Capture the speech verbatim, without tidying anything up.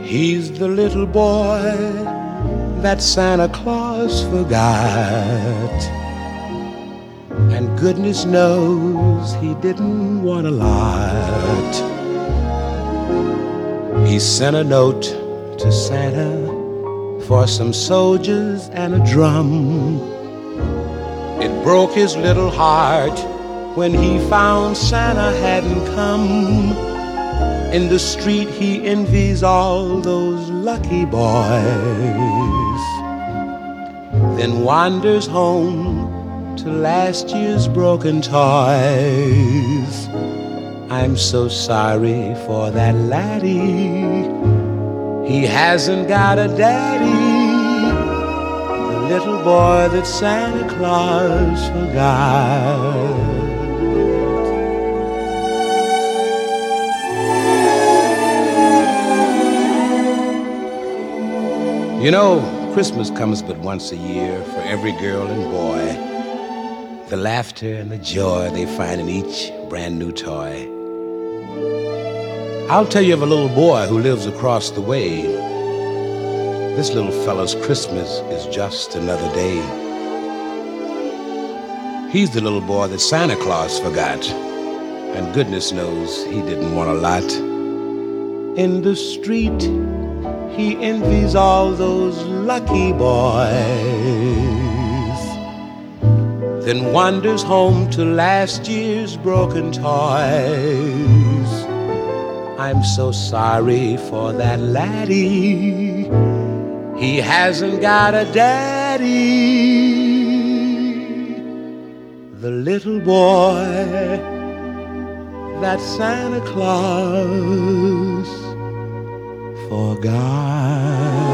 He's the little boy that Santa Claus forgot. And goodness knows he didn't want a lot. He sent a note to Santa for some soldiers and a drum. It broke his little heart when he found Santa hadn't come. In the street he envies all those lucky boys, then wanders home to last year's broken toys. I'm so sorry for that laddie, he hasn't got a daddy, the little boy that Santa Claus forgot. You know, Christmas comes but once a year for every girl and boy. The laughter and the joy they find in each brand new toy. I'll tell you of a little boy who lives across the way. This little fella's Christmas is just another day. He's the little boy that Santa Claus forgot, and goodness knows he didn't want a lot. In the street, he envies all those lucky boys, then wanders home to last year's broken toys. I'm so sorry for that laddie, he hasn't got a daddy, the little boy that Santa Claus forgot.